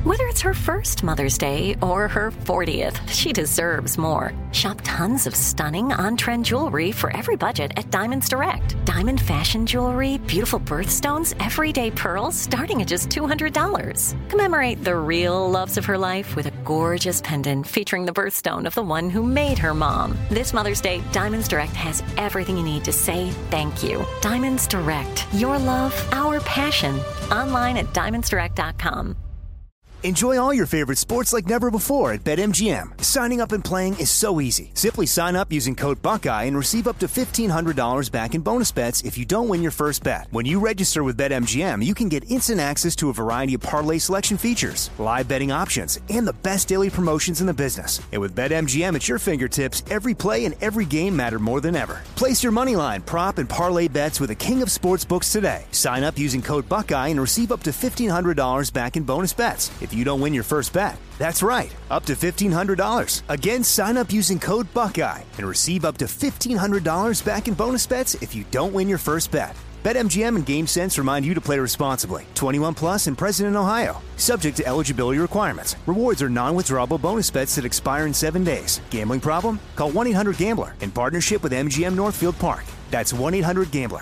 Whether it's her first Mother's Day or her 40th, she deserves more. Shop tons of stunning on-trend jewelry for every budget at Diamonds Direct. Diamond fashion jewelry, beautiful birthstones, everyday pearls starting at just $200. Commemorate the real loves of her life with a gorgeous pendant featuring the birthstone of the one who made her mom. This Mother's Day, Diamonds Direct has everything you need to say thank you. Diamonds Direct. Your love, our passion. Online at diamondsdirect.com. Enjoy all your favorite sports like never before at BetMGM. Signing up and playing is so easy. Simply sign up using code Buckeye and receive up to $1,500 back in bonus bets if you don't win your first bet. When you register with BetMGM, you can get instant access to a variety of parlay selection features, live betting options, and the best daily promotions in the business. And with BetMGM at your fingertips, every play and every game matter more than ever. Place your moneyline, prop, and parlay bets with the king of sportsbooks today. Sign up using code Buckeye and receive up to $1,500 back in bonus bets if you don't win your first bet. That's right, up to $1,500. Again, sign up using code Buckeye and receive up to $1,500 back in bonus bets if you don't win your first bet. BetMGM and GameSense remind you to play responsibly. 21 plus and present in Ohio. Subject to eligibility requirements. Rewards are non-withdrawable bonus bets that expire in 7 days. Gambling problem? Call 1-800-GAMBLER in partnership with MGM Northfield Park. That's 1-800-GAMBLER.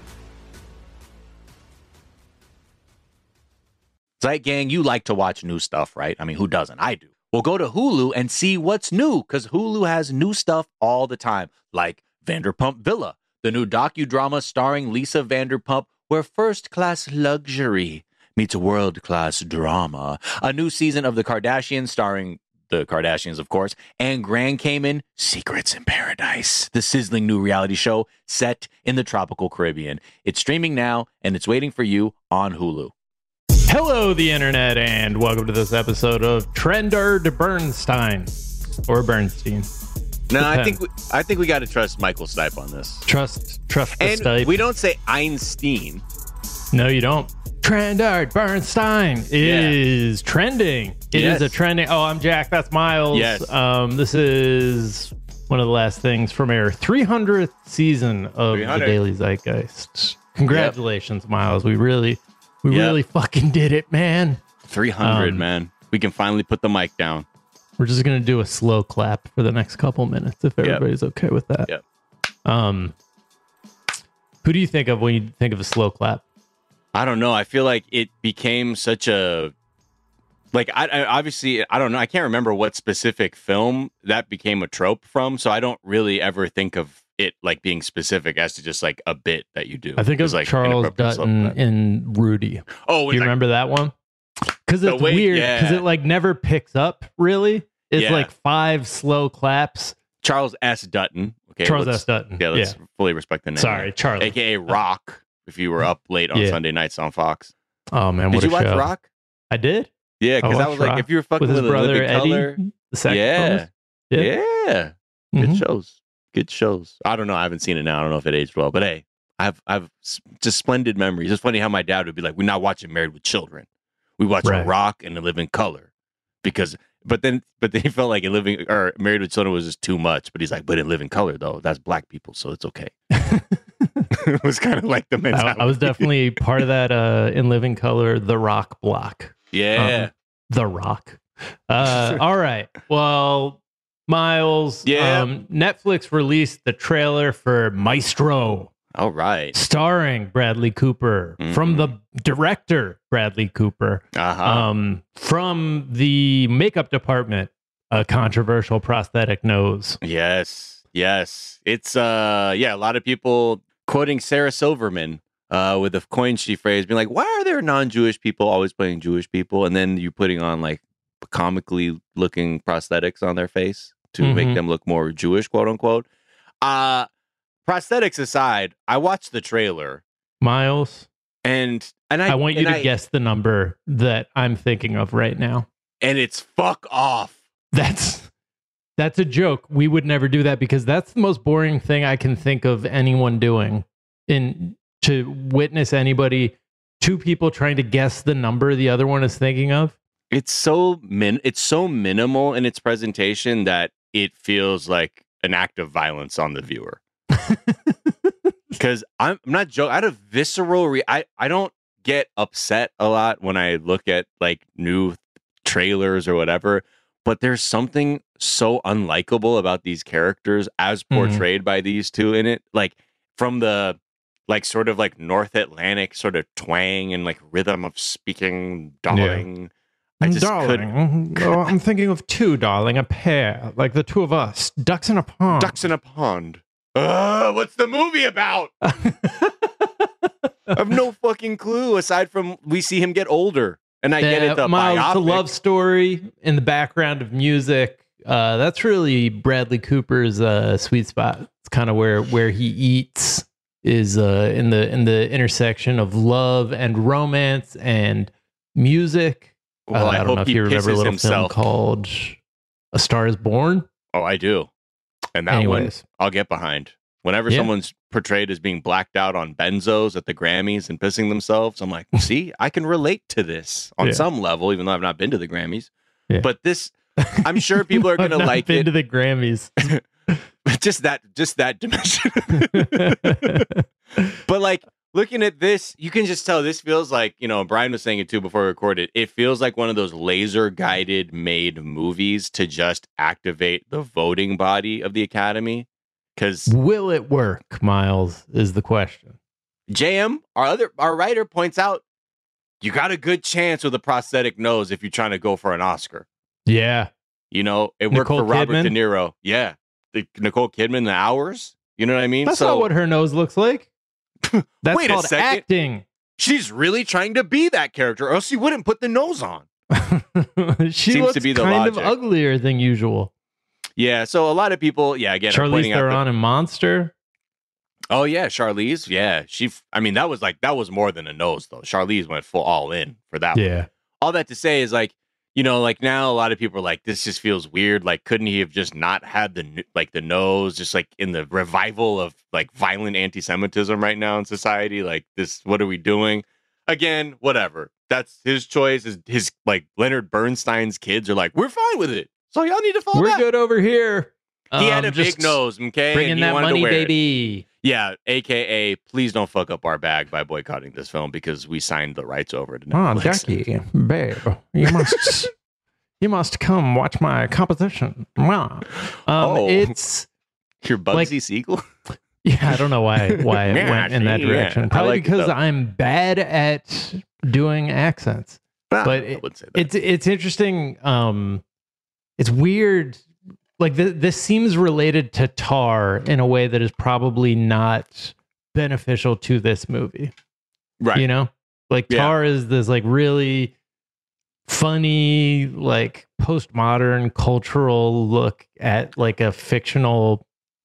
Zeit Gang, you like to watch new stuff, right? I mean, who doesn't? I do. Well, go to Hulu and see what's new, because Hulu has new stuff all the time, like Vanderpump Villa, the new docudrama starring Lisa Vanderpump, where first-class luxury meets world-class drama. A new season of The Kardashians starring the Kardashians, of course, and Grand Cayman, Secrets in Paradise, the sizzling new reality show set in the tropical Caribbean. It's streaming now, and it's waiting for you on Hulu. Hello, the internet, and welcome to this episode of Trendard Bernstein or Bernstein. No, I think we got to trust Michael Stipe on this. Trust the and Stipe. We don't say Einstein. No, you don't. Trendard Bernstein is trending. It is a trending. Oh, I'm Jack. That's Miles. Yes. This is one of the last things from our 300th season of the Daily Zeitgeist. Congratulations, Miles. We really fucking did it, man. 300, man. We can finally put the mic down. We're just going to do a slow clap for the next couple minutes if everybody's okay with that. Yep. Who do you think of when you think of a slow clap? I don't know. I feel like it became such a... Like, I obviously, I don't know. I can't remember what specific film that became a trope from, so I don't really ever think of it like being specific as to just like a bit that you do. I think of like Charles Dutton in Rudy. Oh, do you remember that one? Because it's weird. Because it like never picks up. Really, it's like 5 slow claps. Charles S. Dutton. Okay, Charles S. Dutton. Yeah, let's fully respect the name. Sorry, Charlie, aka Rock. If you were up late on Sunday nights on Fox. Oh man, did you watch Rock? I did. Yeah, because I was like, if you were fucking with his brother Eddie, Color, yeah. Good shows. Good shows. I don't know. I haven't seen it now. I don't know if it aged well, but hey, I've just splendid memories. It's funny how my dad would be like, "We're not watching Married with Children. We watch Rock and A Living Color," but then he felt like Married with Children was just too much. But he's like, "But In Living Color, though, that's black people, so it's okay." It was kind of like the mentality. I was definitely part of that In Living Color, The Rock block. Yeah, The Rock. All right. Well, Miles, Netflix released the trailer for Maestro. All right. Starring Bradley Cooper, from the director Bradley Cooper, from the makeup department, a controversial prosthetic nose. Yes. It's a lot of people quoting Sarah Silverman with a coin she phrase, being like, "Why are there non-Jewish people always playing Jewish people?" And then you're putting on like comically looking prosthetics on their face to make them look more Jewish, quote unquote. Prosthetics aside, I watched the trailer, Miles, and I want you to guess the number that I'm thinking of right now. And it's fuck off. That's a joke. We would never do that because that's the most boring thing I can think of anyone doing. To witness two people trying to guess the number the other one is thinking of. It's so minimal in its presentation that it feels like an act of violence on the viewer. Because I'm not joking. I had a visceral I don't get upset a lot when I look at like new trailers or whatever. But there's something so unlikable about these characters as portrayed by these two in it. Like from the like sort of like North Atlantic sort of twang and like rhythm of speaking, darling. I just darling. Oh, I'm thinking of two, darling, a pair, like the two of us, ducks in a pond. Ducks in a pond. What's the movie about? I have no fucking clue aside from we see him get older. And I get it, the Miles, biopic. the love story in the background of music. That's really Bradley Cooper's sweet spot. It's kind of where he eats is in the intersection of love and romance and music. Well, I don't know if you remember a little film called A Star Is Born. Oh, I do. And that one I'll get behind. Whenever someone's portrayed as being blacked out on benzos at the Grammys and pissing themselves, I'm like, see, I can relate to this on some level, even though I've not been to the Grammys. Yeah. But this, I'm sure people are going to like been it. To the Grammys. just that dimension. But like looking at this, you can just tell this feels like, Brian was saying it too before we recorded. It feels like one of those laser guided made movies to just activate the voting body of the Academy. Because will it work, Miles, is the question. JM, our writer, points out you got a good chance with a prosthetic nose if you're trying to go for an Oscar. Yeah. It worked for Robert De Niro. Yeah. Nicole Kidman, The Hours. You know what I mean? That's not what her nose looks like. That's wait called a second. acting. She's really trying to be that character, or else she wouldn't put the nose on. She Seems looks to be the kind logic. of uglier than usual. Yeah, so a lot of people, again, are Charlize pointing out Theron in Monster. Oh yeah, Charlize. Yeah, that was more than a nose though. Charlize went full all in for that. Yeah. One. All that to say is like now a lot of people are like, this just feels weird. Like, couldn't he have just not had the nose? Just like in the revival of like violent anti-Semitism right now in society. Like this, what are we doing? Again, whatever. That's his choice. His like Leonard Bernstein's kids are like, we're fine with it. So y'all need to follow We're that. good over here. He had a big nose, okay? Bringing that money, baby. Yeah, a.k.a. please don't fuck up our bag by boycotting this film because we signed the rights over to Netflix. Oh, Jackie, babe, you must come watch my composition. It's your Bugsy Siegel. Yeah, I don't know why it went in that direction. Probably because I'm bad at doing accents. But it's interesting. It's weird. Like this seems related to Tar in a way that is probably not beneficial to this movie. Right. Tar is this like really funny, like postmodern cultural look at like a fictional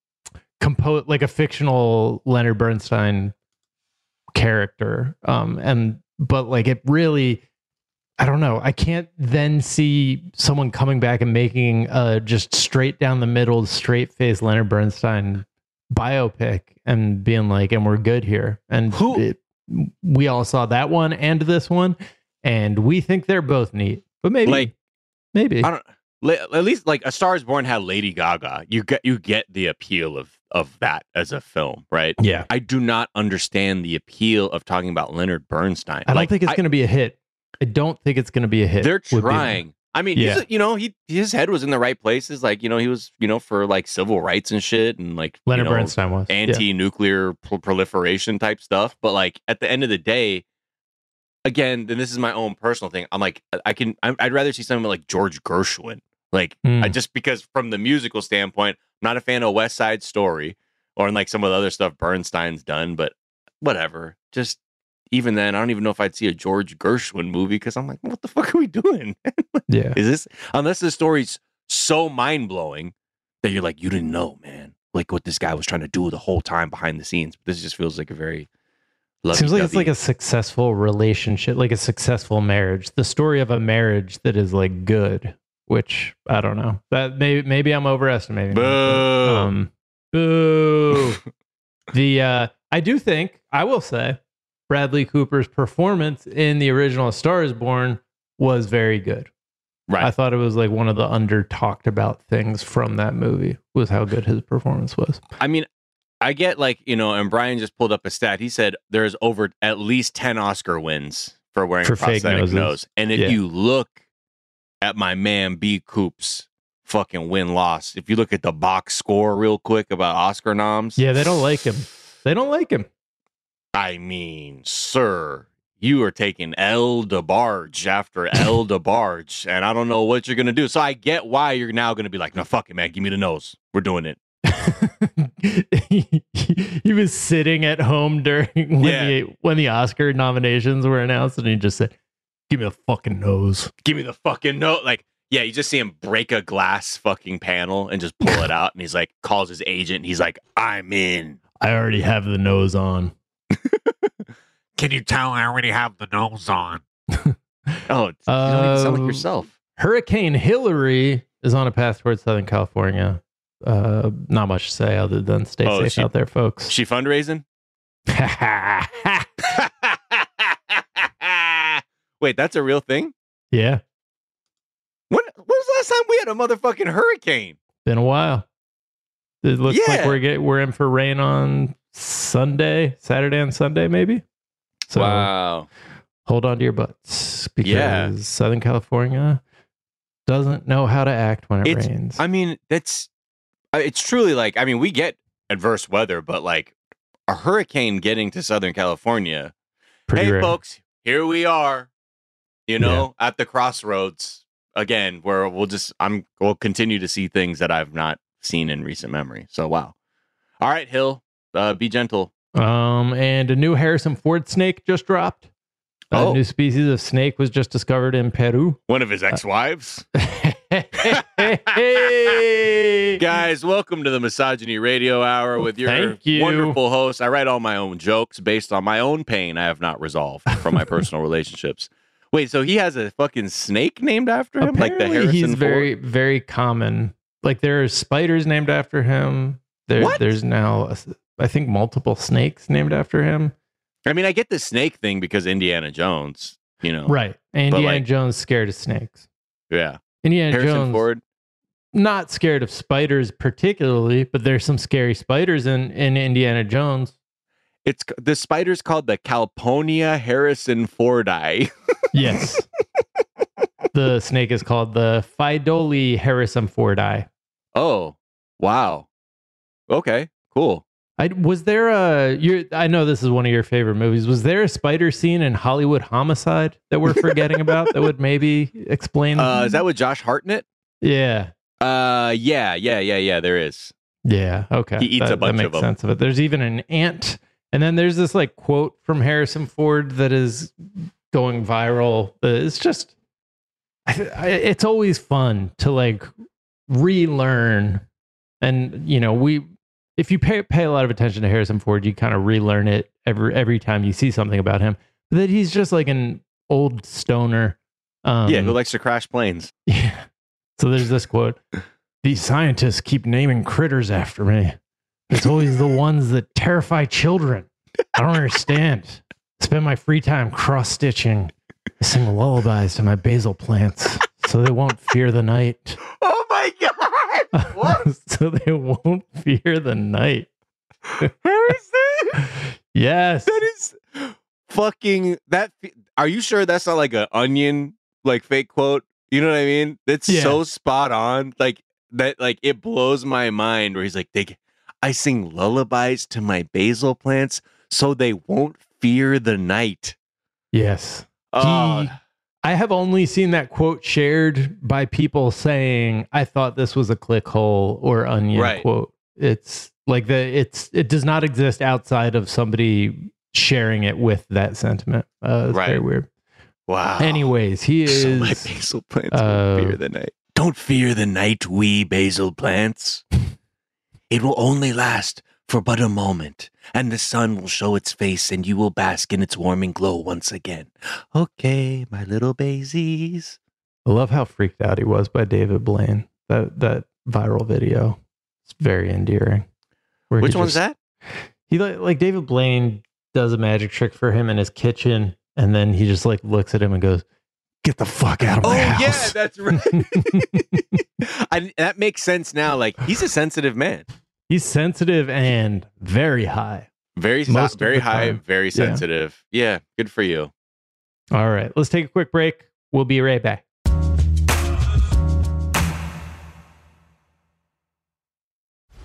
Leonard Bernstein character. But like it really, I don't know. I can't then see someone coming back and making just straight down the middle, straight face Leonard Bernstein biopic and being like, and we're good here. And we all saw that one and this one, and we think they're both neat. But maybe I don't. At least like A Star Is Born had Lady Gaga. You get the appeal of that as a film, right? Yeah. I do not understand the appeal of talking about Leonard Bernstein. I don't think it's going to be a hit. I don't think it's going to be a hit. They're trying. I mean, his head was in the right places. Like, he was, for like civil rights and shit, and like Leonard Bernstein was anti-nuclear proliferation type stuff. But like at the end of the day, again, then this is my own personal thing. I'm like, I'd rather see something like George Gershwin. Like, just because from the musical standpoint, I'm not a fan of West Side Story or like some of the other stuff Bernstein's done. But whatever, just. Even then, I don't even know if I'd see a George Gershwin movie because I'm like, what the fuck are we doing? Yeah. Is this, unless the story's so mind blowing that you're like, you didn't know, man, like what this guy was trying to do the whole time behind the scenes. This just feels like a very seems like it's like a successful relationship, like a successful marriage. The story of a marriage that is like good, which I don't know. That maybe I'm overestimating. Boo. Boo. I do think, I will say, Bradley Cooper's performance in the original Star Is Born was very good. Right. I thought it was like one of the under talked about things from that movie was how good his performance was. I mean, I get like, and Brian just pulled up a stat. He said there's over at least 10 Oscar wins for wearing a prosthetic nose. And if you look at my man B. Coops fucking win-loss. If you look at the box score real quick about Oscar noms. Yeah, they don't like him. They don't like him. I mean, sir, you are taking El DeBarge after El DeBarge, and I don't know what you're going to do. So I get why you're now going to be like, no, fuck it, man. Give me the nose. We're doing it. He was sitting at home during when the Oscar nominations were announced, and he just said, give me the fucking nose. Give me the fucking nose. Like, yeah, you just see him break a glass fucking panel and just pull it out, and he's like, calls his agent, and he's like, I'm in. I already have the nose on. Can you tell I already have the nose on? Oh, you don't even sound like yourself. Hurricane Hillary is on a path towards Southern California. Not much to say other than stay safe out there, folks. She fundraising? Wait, that's a real thing? Yeah. When was the last time we had a motherfucking hurricane? Been a while. It looks like we're in for rain on Saturday and Sunday, maybe. So wow. Hold on to your butts because Southern California doesn't know how to act when it rains. I mean, it's truly like, I mean, we get adverse weather, but like a hurricane getting to Southern California. Pretty rare. Folks, here we are, at the crossroads again, where we'll continue to see things that I've not seen in recent memory. So, wow. All right, Hill, be gentle. And a new Harrison Ford snake just dropped. A new species of snake was just discovered in Peru. One of his ex-wives. Guys, welcome to the Misogyny Radio Hour with your wonderful host. I write all my own jokes based on my own pain I have not resolved from my personal relationships. Wait, so he has a fucking snake named after him? Apparently, like the Harrison he's Ford? very, very common. Like there are spiders named after him. There's now, I think, multiple snakes named after him. I mean, I get the snake thing because Indiana Jones, Right. Indiana Jones scared of snakes. Yeah. Indiana Harrison Jones, Ford. not scared of spiders particularly, but there's some scary spiders in Indiana Jones. The spider's called the Calpurnia Harrison Fordi. Yes. The snake is called the Pheidole Harrison Fordi. Oh, wow. Okay, cool. I know this is one of your favorite movies. Was there a spider scene in Hollywood Homicide that we're forgetting about that would maybe explain? Is that with Josh Hartnett? Yeah. Yeah, there is. Yeah, okay. He eats a bunch of them. That makes sense of it. There's even an ant. And then there's this like quote from Harrison Ford that is going viral. It's just, it's always fun to like relearn. And, if you pay a lot of attention to Harrison Ford, you kind of relearn it every time you see something about him. But that he's just like an old stoner. Who likes to crash planes. Yeah. So there's this quote. These scientists keep naming critters after me. It's always the ones that terrify children. I don't understand. I spend my free time cross-stitching. I sing lullabies to my basil plants so they won't fear the night. Oh my God! What? So they won't fear the night. Harrison? Yes. That is fucking... Are you sure that's not like an Onion like fake quote? You know what I mean? That's so spot on. Like that, like it blows my mind where he's like, I sing lullabies to my basil plants so they won't fear the night. Yes. I have only seen that quote shared by people saying, I thought this was a clickhole or Onion quote. It's like it does not exist outside of somebody sharing it with that sentiment. It's very weird. Wow. Anyways, he is... So my basil plants won't fear the night. Don't fear the night, wee basil plants. It will only last for but a moment, and the sun will show its face, and you will bask in its warming glow once again. Okay, my little baisies. I love how freaked out he was by David Blaine. That viral video. It's very endearing. Which one's that? He like David Blaine does a magic trick for him in his kitchen, and then he just like looks at him and goes, "Get the fuck out of my house." Yeah, that's right. That makes sense now. Like, he's a sensitive man. He's sensitive and very high. Very high, very sensitive. Yeah, good for you. All right, let's take a quick break. We'll be right back.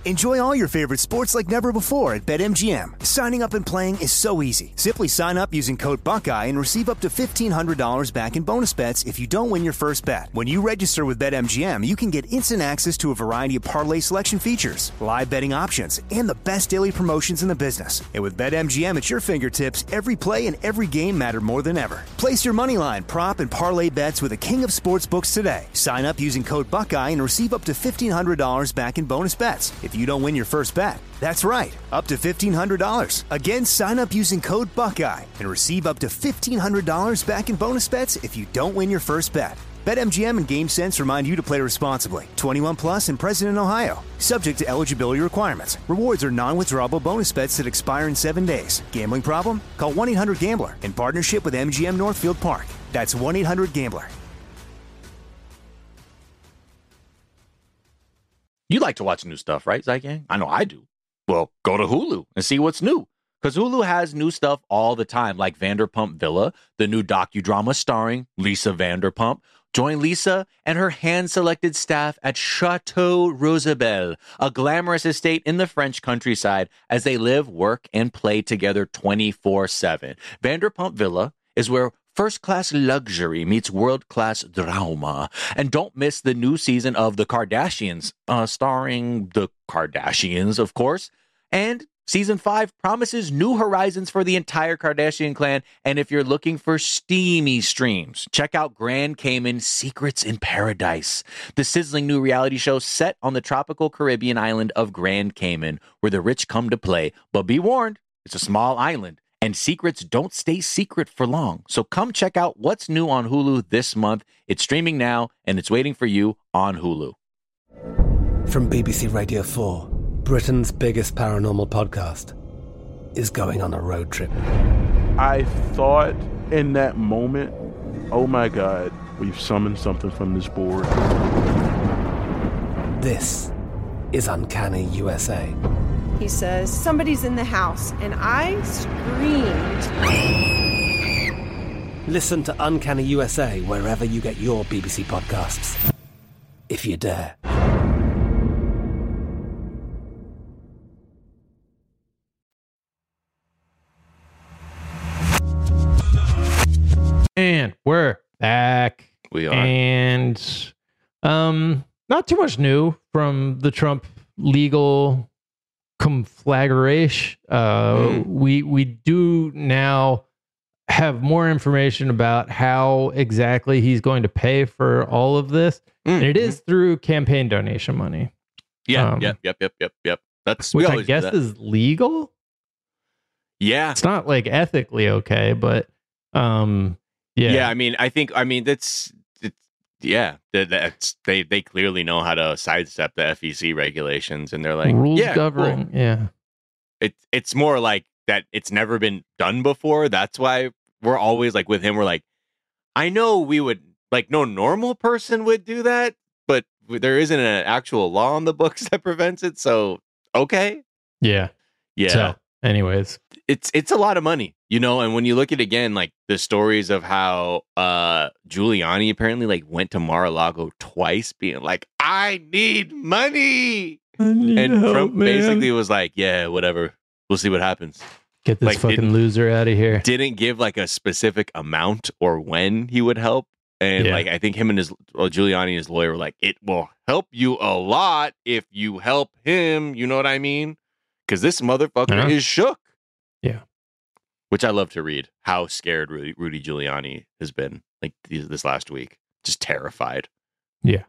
Enjoy all your favorite sports like never before at BetMGM. Signing up and playing is so easy. Simply sign up using code Buckeye and receive up to $1,500 back in bonus bets if you don't win your first bet. When you register with BetMGM, you can get instant access to a variety of parlay selection features, live betting options, and the best daily promotions in the business. And with BetMGM at your fingertips, every play and every game matter more than ever. Place your moneyline, prop, and parlay bets with the king of sportsbooks today. Sign up using code Buckeye and receive up to $1,500 back in bonus bets if you don't win your first bet. That's right, up to $1,500. Again, sign up using code Buckeye and receive up to $1,500 back in bonus bets if you don't win your first bet. BetMGM and GameSense remind you to play responsibly. 21 plus and present in Ohio. Subject to eligibility requirements. Rewards are non-withdrawable bonus bets that expire in 7 days. Gambling problem? Call 1-800-GAMBLER in partnership with MGM Northfield Park. That's 1-800-GAMBLER. You like to watch new stuff, right, Zygang? I know I do. Well, go to Hulu and see what's new. Because Hulu has new stuff all the time, like Vanderpump Villa, the new docudrama starring Lisa Vanderpump. Join Lisa and her hand-selected staff at Chateau Rosabelle, a glamorous estate in the French countryside, as they live, work, and play together 24/7. Vanderpump Villa is where first-class luxury meets world-class drama. And don't miss the new season of The Kardashians, starring the Kardashians, of course. And Season 5 promises new horizons for the entire Kardashian clan. And if you're looking for steamy streams, check out Grand Cayman Secrets in Paradise, the sizzling new reality show set on the tropical Caribbean island of Grand Cayman, where the rich come to play. But be warned, it's a small island, and secrets don't stay secret for long. So come check out what's new on Hulu this month. It's streaming now, and it's waiting for you on Hulu. From BBC Radio 4, Britain's biggest paranormal podcast is going on a road trip. I thought in that moment, oh my God, we've summoned something from this board. This is Uncanny USA. He says, somebody's in the house, and I screamed. Listen to Uncanny USA wherever you get your BBC podcasts, if you dare. And we're back. We are. And not too much new from the Trump legal conflagration. We do now have more information about how exactly he's going to pay for all of this. And it is through campaign donation money. Yep. That's which I guess is legal. Yeah. It's not like ethically okay, but yeah. I mean, that's they clearly know how to sidestep the FEC regulations, and they're like rules governing. Cool. Yeah. It's more like that. It's never been done before. That's why we're always like with him. We're like, I know we would like no normal person would do that, but there isn't an actual law on the books that prevents it. So okay. Yeah. So, anyways, it's a lot of money, you know, and when you look at again, like the stories of how Giuliani apparently like went to Mar-a-Lago twice being like, I need money. And Trump basically was like, yeah, whatever. We'll see what happens. Get this fucking loser out of here. Didn't give like a specific amount or when he would help. And like, I think him and Giuliani and his lawyer were like, it will help you a lot if you help him. You know what I mean? Because this motherfucker is shook. Yeah. Which I love to read how scared Rudy Giuliani has been like this last week. Just terrified. Yeah.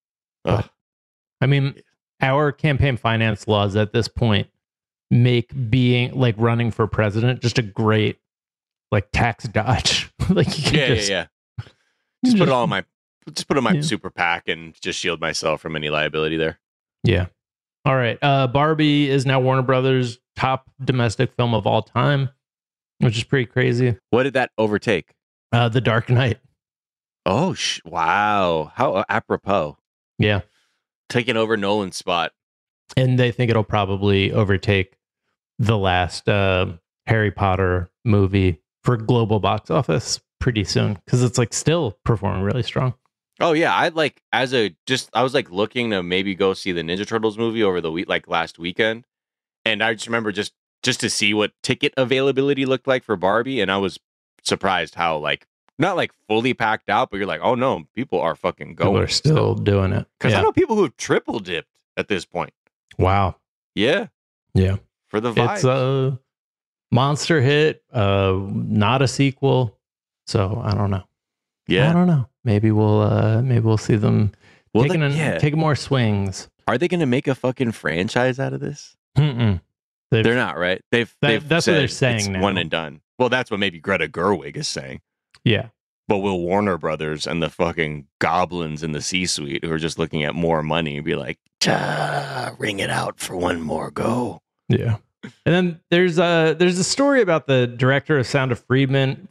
I mean, our campaign finance laws at this point make being like running for president just a great like tax dodge. Like you can Just put it all in my super PAC and just shield myself from any liability there. Yeah. All right. Barbie is now Warner Brothers' top domestic film of all time, which is pretty crazy. What did that overtake? The Dark Knight. Oh, wow. How apropos. Yeah. Taking over Nolan's spot. And they think it'll probably overtake the last Harry Potter movie for global box office pretty soon because it's like still performing really strong. Oh yeah, I was like looking to maybe go see the Ninja Turtles movie over the week, like last weekend, and I just remember just to see what ticket availability looked like for Barbie, and I was surprised how like not like fully packed out, but you're like, oh no, people are fucking going. People are still doing it because I know people who've triple dipped at this point. Wow. Yeah. For the vibe. It's a monster hit, not a sequel. So I don't know. Yeah. I don't know. Maybe we'll see them taking more swings. Are they going to make a fucking franchise out of this? Mm-mm. They're not, right? That's what they're saying it's now. One and done. Well, that's what maybe Greta Gerwig is saying. Yeah. But will Warner Brothers and the fucking goblins in the C-suite who are just looking at more money be like, ring it out for one more go? Yeah. And then there's a story about the director of Sound of Freedom,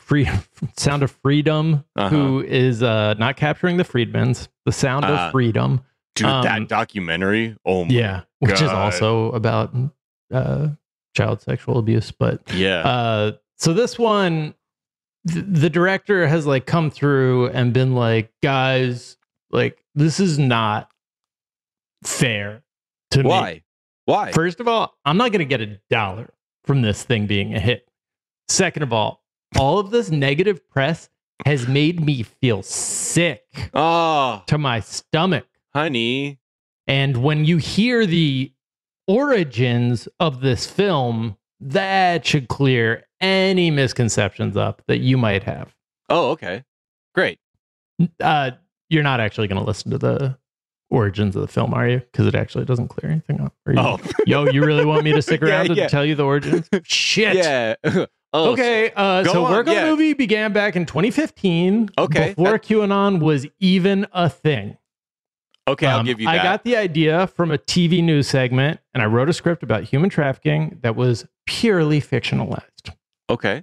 who is not capturing the Freedmans, the Sound of Freedom. Dude, that documentary. Oh my God. Which is also about child sexual abuse. But so this one, the director has like come through and been like, guys, like this is not fair to me. Why? First of all, I'm not going to get $1 from this thing being a hit. Second of all of this negative press has made me feel sick to my stomach. Honey. And when you hear the origins of this film, that should clear any misconceptions up that you might have. Oh, okay. Great. You're not actually going to listen to the origins of the film, are you? Because it actually doesn't clear anything up. Yo, you really want me to stick around to tell you the origins? Shit. Yeah. Okay. So work on the movie began back in 2015. Okay. Before QAnon was even a thing. Okay, I'll give you that. I got the idea from a TV news segment, and I wrote a script about human trafficking that was purely fictionalized. Okay.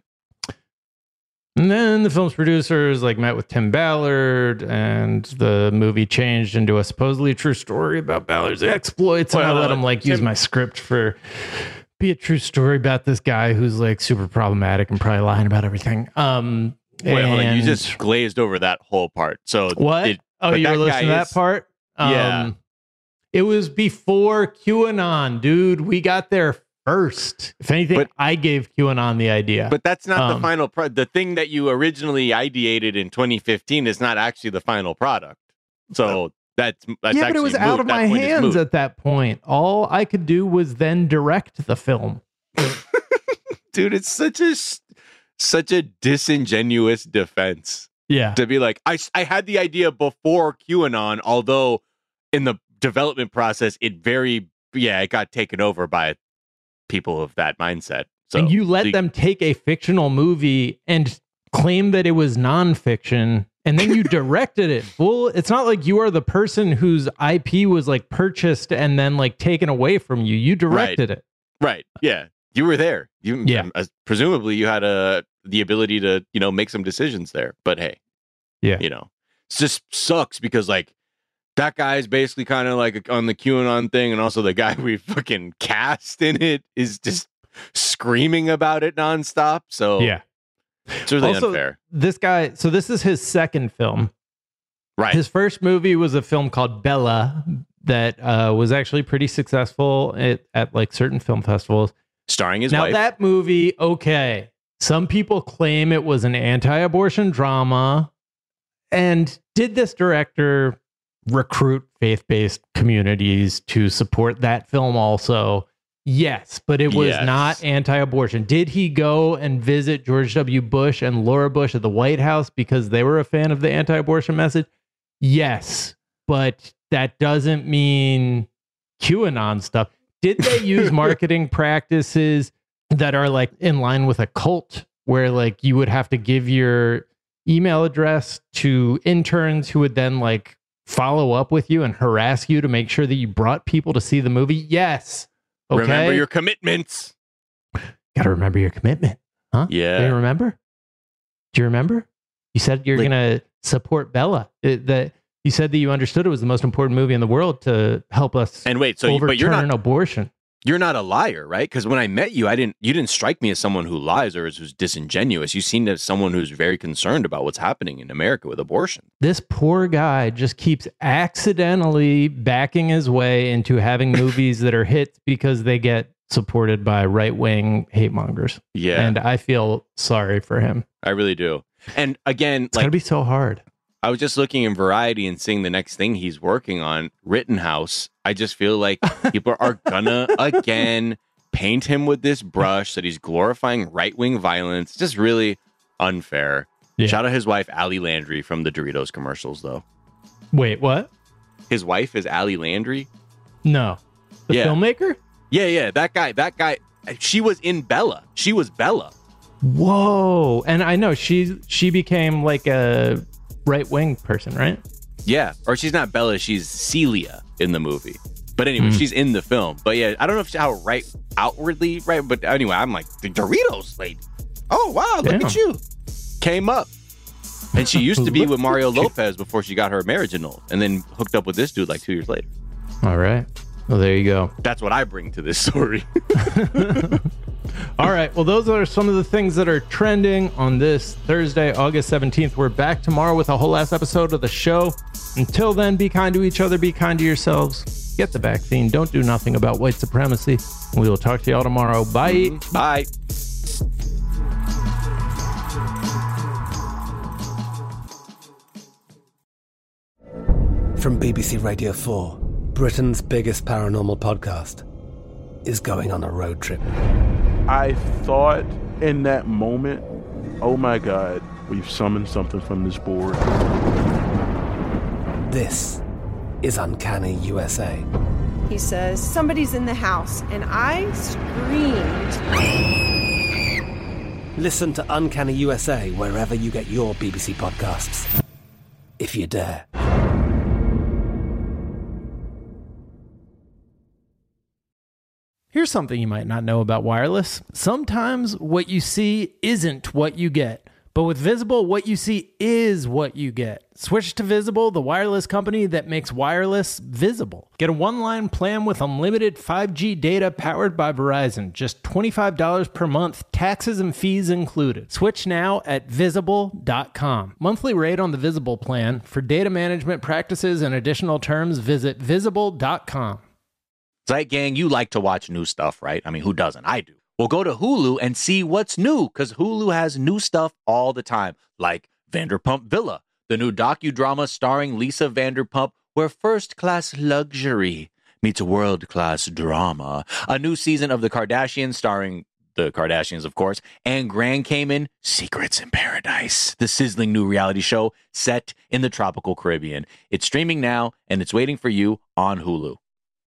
And then the film's producers met with Tim Ballard, and the movie changed into a supposedly true story about Ballard's exploits. And I let him use my script be a true story about this guy who's super problematic and probably lying about everything. Hold on. You just glazed over that whole part. So what? You were listening to that part? Yeah. It was before QAnon, dude. We got there first. If anything, I gave QAnon the idea. But that's not the final product. The thing that you originally ideated in 2015 is not actually the final product. So that's but it was out of my hands at that point. All I could do was then direct the film. Dude, it's such a disingenuous defense. Yeah. To be like, I had the idea before QAnon, although in the development process, it got taken over by people of that mindset. So and you let them take a fictional movie and claim that it was nonfiction, and then you directed it. Well, it's not like you are the person whose IP was purchased and then taken away from you. You directed it. Right. Yeah. You were there. Presumably you had the ability to, make some decisions there. But hey, it just sucks because that guy's basically kind of on the QAnon thing, and also the guy we fucking cast in it is just screaming about it nonstop. So yeah, it's really unfair. This guy, so this is his second film. Right. His first movie was a film called Bella that was actually pretty successful at certain film festivals. Starring his wife. Now that movie, okay. Some people claim it was an anti-abortion drama. And did this director recruit faith-based communities to support that film also? Yes, but it was not anti-abortion. Did he go and visit George W. Bush and Laura Bush at the White House because they were a fan of the anti-abortion message? Yes, but that doesn't mean QAnon stuff. Did they use marketing practices that are in line with a cult where you would have to give your email address to interns who would then follow up with you and harass you to make sure that you brought people to see the movie? Yes. Okay. Remember your commitments. Gotta remember your commitment. Huh? Yeah. Do you remember? Do you remember? You said you're gonna support Bella. You said that you understood it was the most important movie in the world to help us overturn abortion. You're not a liar, right? Because when I met you, you didn't strike me as someone who lies or who's disingenuous. You seemed as someone who's very concerned about what's happening in America with abortion. This poor guy just keeps accidentally backing his way into having movies that are hits because they get supported by right-wing hate mongers. Yeah. And I feel sorry for him. I really do. And again, It's gotta be so hard. I was just looking in Variety and seeing the next thing he's working on, Rittenhouse. I just feel like people are gonna again paint him with this brush that he's glorifying right-wing violence. Just really unfair. Yeah. Shout out his wife, Allie Landry, from the Doritos commercials, though. Wait, what? His wife is Allie Landry? No. The Yeah. filmmaker? Yeah. That guy. She was in Bella. She was Bella. Whoa. And I know she became like a right-wing person, right? Yeah. Or she's not Bella. She's Celia in the movie. But anyway, she's in the film. But yeah, I don't know if she's outwardly right. But anyway, I'm like, the Doritos lady. Oh, wow. Look at you. Came up. And she used to be with Mario Lopez before she got her marriage annulled. And then hooked up with this dude like 2 years later. All right. Well, there you go. That's what I bring to this story. All right. Well, those are some of the things that are trending on this Thursday, August 17th. We're back tomorrow with a whole last episode of the show. Until then, be kind to each other. Be kind to yourselves. Get the vaccine. Don't do nothing about white supremacy. We will talk to y'all tomorrow. Bye. Bye. From BBC Radio 4, Britain's biggest paranormal podcast is going on a road trip. I thought in that moment, oh my God, we've summoned something from this board. This is Uncanny USA. He says, somebody's in the house, and I screamed. Listen to Uncanny USA wherever you get your BBC podcasts, if you dare. Here's something you might not know about wireless. Sometimes what you see isn't what you get. But with Visible, what you see is what you get. Switch to Visible, the wireless company that makes wireless visible. Get a one-line plan with unlimited 5G data powered by Verizon. Just $25 per month, taxes and fees included. Switch now at Visible.com. Monthly rate on the Visible plan. For data management practices and additional terms, visit Visible.com. Zeit Gang, you like to watch new stuff, right? I mean, who doesn't? I do. Well, go to Hulu and see what's new, because Hulu has new stuff all the time, like Vanderpump Villa, the new docudrama starring Lisa Vanderpump, where first-class luxury meets world-class drama. A new season of The Kardashians starring the Kardashians, of course, and Grand Cayman, Secrets in Paradise, the sizzling new reality show set in the tropical Caribbean. It's streaming now, and it's waiting for you on Hulu.